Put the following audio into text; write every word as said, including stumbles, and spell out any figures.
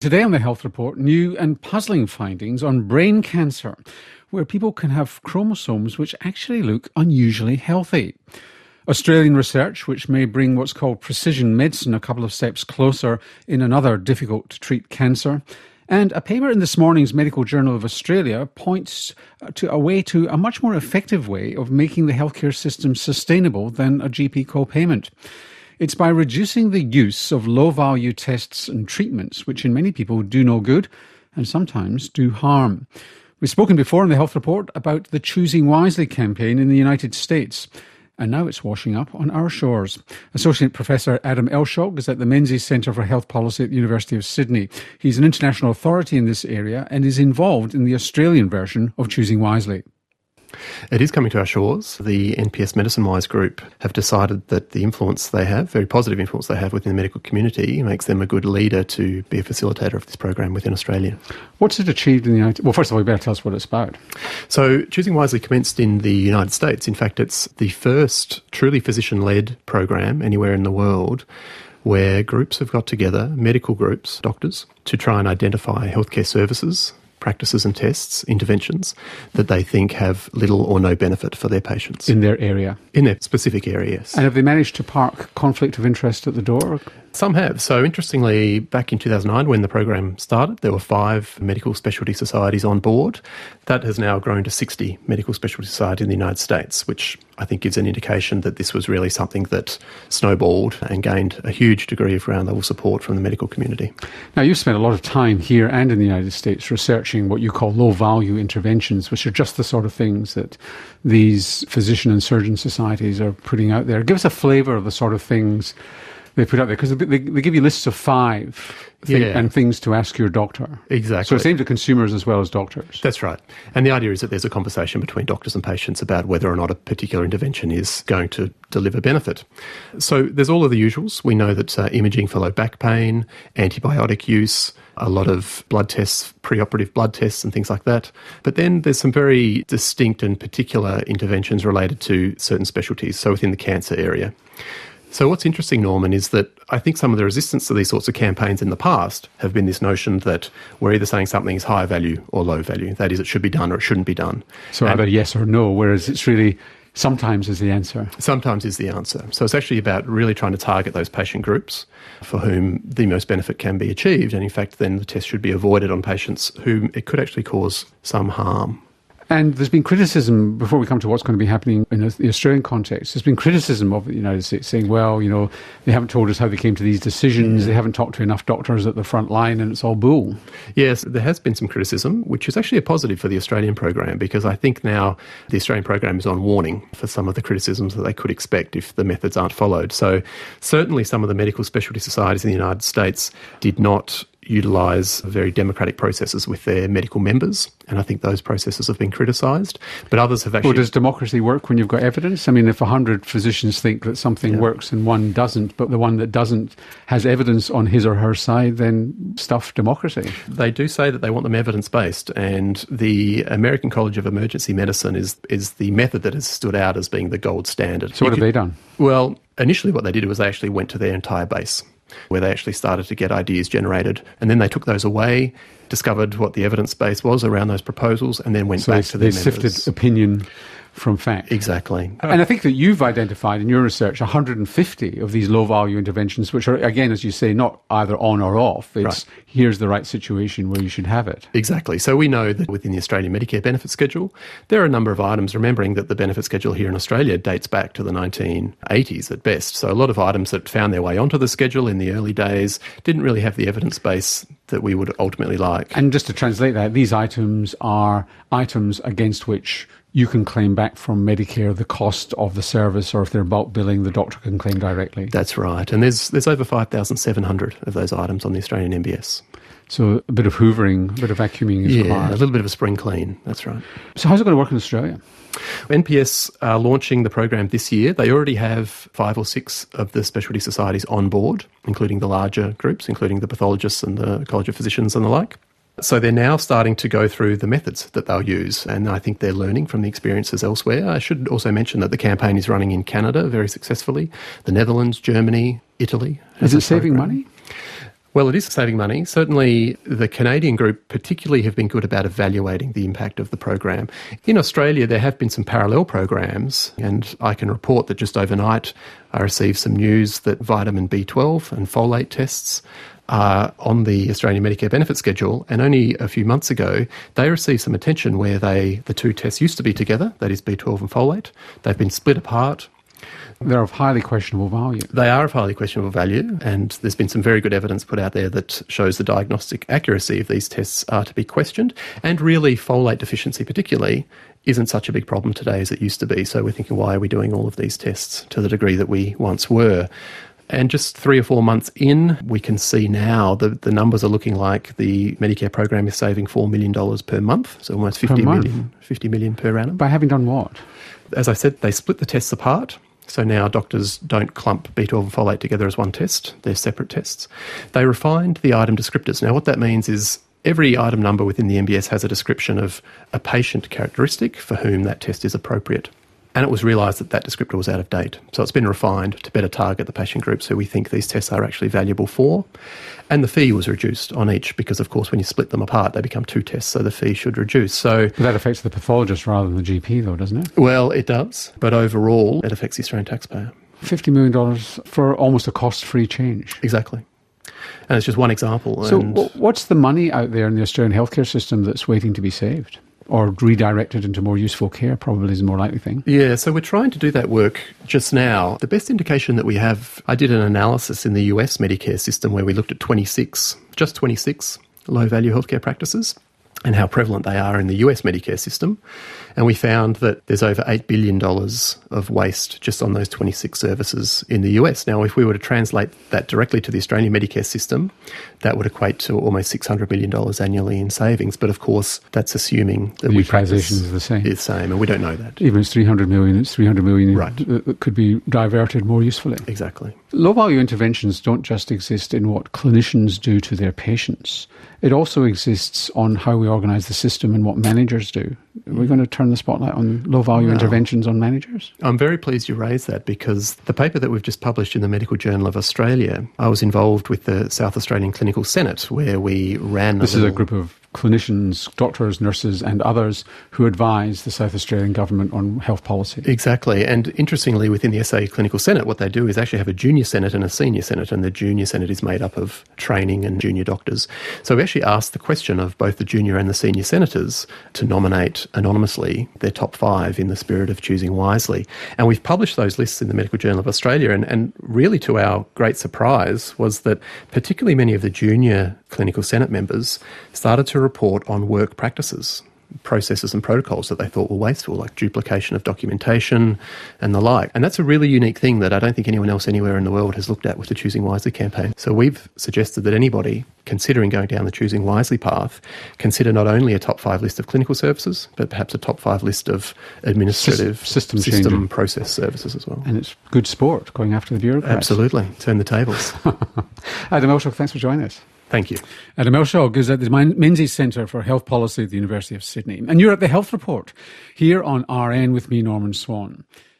Today on the Health Report, new and puzzling findings on brain cancer, where people can have chromosomes which actually look unusually healthy. Australian research, which may bring what's called precision medicine a couple of steps closer in another difficult-to-treat cancer. And a paper in this morning's Medical Journal of Australia points to a way to a much more effective way of making the healthcare system sustainable than a G P co-payment. It's by reducing the use of low-value tests and treatments, which in many people do no good and sometimes do harm. We've spoken before in the Health Report about the Choosing Wisely campaign in the United States, and now it's washing up on our shores. Associate Professor Adam Elshog is at the Menzies Centre for Health Policy at the University of Sydney. He's an international authority in this area and is involved in the Australian version of Choosing Wisely. It is coming to our shores. The N P S Medicine Wise group have decided that the influence they have, very positive influence they have within the medical community, makes them a good leader to be a facilitator of this program within Australia. What's it achieved in the United States? Well, first of all, you better tell us what it's about. So Choosing Wisely commenced in the United States. In fact, it's the first truly physician-led program anywhere in the world where groups have got together, medical groups, doctors, to try and identify healthcare services, practices and tests, interventions, that they think have little or no benefit for their patients. In their area? In their specific areas. And have they managed to park conflict of interest at the door? Some have. So interestingly, back in two thousand nine when the program started, there were five medical specialty societies on board. That has now grown to sixty medical specialty societies in the United States, which I think gives an indication that this was really something that snowballed and gained a huge degree of ground-level support from the medical community. Now, you've spent a lot of time here and in the United States researching what you call low-value interventions, which are just the sort of things that these physician and surgeon societies are putting out there. Give us a flavour of the sort of things they put out there, because they, they give you lists of five thing, yeah. and things to ask your doctor. Exactly. So it's aimed at consumers as well as doctors. That's right. And the idea is that there's a conversation between doctors and patients about whether or not a particular intervention is going to deliver benefit. So there's all of the usuals. We know that uh, imaging for low back pain, antibiotic use, a lot of blood tests, preoperative blood tests and things like that. But then there's some very distinct and particular interventions related to certain specialties, so within the cancer area. So what's interesting, Norman, is that I think some of the resistance to these sorts of campaigns in the past have been this notion that we're either saying something is high value or low value. That is, it should be done or it shouldn't be done. So and either yes or no, whereas it's really sometimes is the answer. Sometimes is the answer. So it's actually about really trying to target those patient groups for whom the most benefit can be achieved. And in fact, then the test should be avoided on patients whom it could actually cause some harm. And there's been criticism, before we come to what's going to be happening in the Australian context, there's been criticism of the United States saying, well, you know, they haven't told us how they came to these decisions, they haven't talked to enough doctors at the front line, and it's all bull. Yes, there has been some criticism, which is actually a positive for the Australian program, because I think now the Australian program is on warning for some of the criticisms that they could expect if the methods aren't followed. So certainly some of the medical specialty societies in the United States did not utilise very democratic processes with their medical members, and I think those processes have been criticised. But others have actually... Well, does democracy work when you've got evidence? I mean, if a hundred physicians think that something yeah. works and one doesn't, but the one that doesn't has evidence on his or her side, then stuff democracy. They do say that they want them evidence-based, and the American College of Emergency Medicine is, is the method that has stood out as being the gold standard. So what you have could, they done? Well, initially what they did was they actually went to their entire base, where they actually started to get ideas generated. And then they took those away, discovered what the evidence base was around those proposals, and then went so back they, to their they members. Sifted opinion from fact. Exactly. And I think that you've identified in your research one hundred fifty of these low-value interventions, which are, again, as you say, not either on or off. It's right. Here's the right situation where you should have it. Exactly. So we know that within the Australian Medicare benefit schedule, there are a number of items, remembering that the benefit schedule here in Australia dates back to the nineteen eighties at best. So a lot of items that found their way onto the schedule in the early days didn't really have the evidence base that we would ultimately like. And just to translate that, these items are items against which you can claim back from Medicare the cost of the service, or if they're bulk billing, the doctor can claim directly. That's right. And there's there's over five thousand seven hundred of those items on the Australian M B S. So a bit of hoovering, a bit of vacuuming is yeah, required. a little bit of a spring clean. That's right. So how's it going to work in Australia? N P S are launching the program this year. They already have five or six of the specialty societies on board, including the larger groups, including the pathologists and the College of Physicians and the like. So they're now starting to go through the methods that they'll use, and I think they're learning from the experiences elsewhere. I should also mention that the campaign is running in Canada very successfully, the Netherlands, Germany, Italy. Is it saving money? Well, it is saving money. Certainly the Canadian group particularly have been good about evaluating the impact of the program. In Australia, there have been some parallel programs, and I can report that just overnight I received some news that vitamin B twelve and folate tests are on the Australian Medicare benefit schedule, and only a few months ago they received some attention where they the two tests used to be together, that is B twelve and folate. They've been split apart. They're of highly questionable value. They are of highly questionable value, and there's been some very good evidence put out there that shows the diagnostic accuracy of these tests are to be questioned, and really folate deficiency particularly isn't such a big problem today as it used to be. So we're thinking, why are we doing all of these tests to the degree that we once were? And just three or four months in, we can see now the, the numbers are looking like the Medicare program is saving four million dollars per month, so almost fifty million, fifty million per annum. By having done what? As I said, they split the tests apart. So now doctors don't clump B twelve and folate together as one test. They're separate tests. They refined the item descriptors. Now what that means is every item number within the M B S has a description of a patient characteristic for whom that test is appropriate. And it was realised that that descriptor was out of date. So it's been refined to better target the patient groups who we think these tests are actually valuable for. And the fee was reduced on each because, of course, when you split them apart, they become two tests, so the fee should reduce. So but that affects the pathologist rather than the G P, though, doesn't it? Well, it does. But overall, it affects the Australian taxpayer. fifty million dollars for almost a cost-free change. Exactly. And it's just one example. So and what's the money out there in the Australian healthcare system that's waiting to be saved? Or redirected into more useful care, probably is the more likely thing. Yeah, so we're trying to do that work just now. The best indication that we have, I did an analysis in the U S Medicare system where we looked at twenty-six, just twenty-six low-value healthcare practices and how prevalent they are in the U S Medicare system. And we found that there's over eight billion dollars of waste just on those twenty-six services in the U S. Now, if we were to translate that directly to the Australian Medicare system, that would equate to almost six hundred million dollars annually in savings. But of course, that's assuming that the we utilization practice is the same. is the same, and we don't know that. Even if it's three hundred million, it's three hundred million right. that could be diverted more usefully. Exactly. Low-value interventions don't just exist in what clinicians do to their patients. It also exists on how we organise the system and what managers do. Are we going to turn the spotlight on low-value well, interventions on managers? I'm very pleased you raised that because the paper that we've just published in the Medical Journal of Australia, I was involved with the South Australian Clinical Senate where we ran... This a is little... a group of clinicians, doctors, nurses and others who advise the South Australian government on health policy. Exactly. And interestingly, within the S A Clinical Senate, what they do is actually have a junior senate and a senior senate, and the junior senate is made up of training and junior doctors. So we actually asked the question of both the junior and the senior senators to nominate anonymously their top five in the spirit of choosing wisely. And we've published those lists in the Medical Journal of Australia, and, and really to our great surprise was that particularly many of the junior clinical senate members started to report on work practices, processes and protocols that they thought were wasteful, like duplication of documentation and the like. And that's a really unique thing that I don't think anyone else anywhere in the world has looked at with the Choosing Wisely campaign. So we've suggested that anybody considering going down the Choosing Wisely path consider not only a top five list of clinical services, but perhaps a top five list of administrative system, system process services as well. And it's good sport going after the bureaucrats. Absolutely. Turn the tables. Adam Elshock, thanks for joining us. Thank you. Adam Elshock is at the Menzies Centre for Health Policy at the University of Sydney. And you're at the Health Report here on R N with me, Norman Swan.